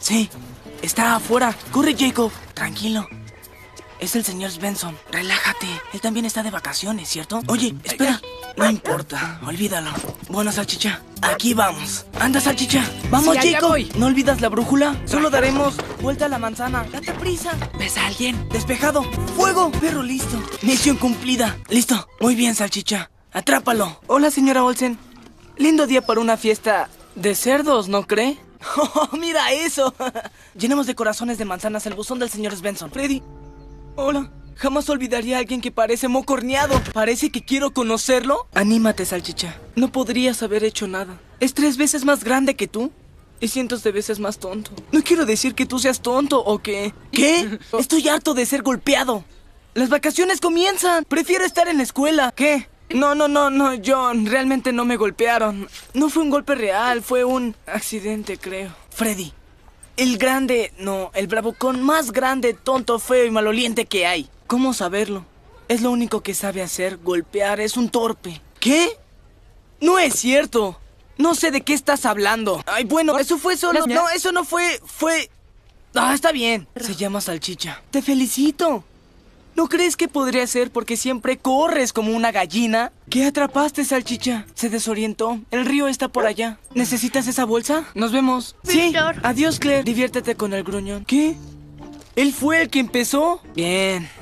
Sí, está afuera. Corre, Jacob. Tranquilo. Es el señor Svensson. Relájate. Él también está de vacaciones, ¿cierto? Oye, espera. No importa. Olvídalo. Bueno, Salchicha, aquí vamos. Anda, Salchicha. Vamos, Sí, allá Jacob. voy. ¿No olvidas la brújula? Solo daremos vuelta a la manzana. Date prisa. ¿Ves a alguien? Despejado. ¡Fuego! Perro listo. Misión cumplida. Listo. Muy bien, Salchicha. Atrápalo. Hola, señora Olsen. Lindo día para una fiesta de cerdos, ¿no cree? ¡Oh, mira eso! Llenemos de corazones de manzanas el buzón del señor Svensson. Freddy. Hola. Jamás olvidaría a alguien que parece moco horneado. ¿Parece que quiero conocerlo? Anímate, Salchicha. No podrías haber hecho nada. Es 3 veces más grande que tú y cientos de veces más tonto. No quiero decir que tú seas tonto o que... ¿Qué? Estoy harto de ser golpeado. Las vacaciones comienzan. Prefiero estar en la escuela. ¿Qué? No, John. Realmente no me golpearon. No fue un golpe real. Fue un accidente, creo. Freddy. El grande... No, el bravucón más grande, tonto, feo y maloliente que hay. ¿Cómo saberlo? Es lo único que sabe hacer. Golpear. Es un torpe. ¿Qué? No es cierto. No sé de qué estás hablando. Ay, bueno, eso fue solo... No, eso no fue... Ah, está bien. Se llama Salchicha. Te felicito. ¿No crees que podría ser porque siempre corres como una gallina? ¿Qué atrapaste, Salchicha? Se desorientó. El río está por allá. ¿Necesitas esa bolsa? Nos vemos. Víctor. Sí. Adiós, Claire. Diviértete con el gruñón. ¿Qué? ¿Él fue el que empezó? Bien.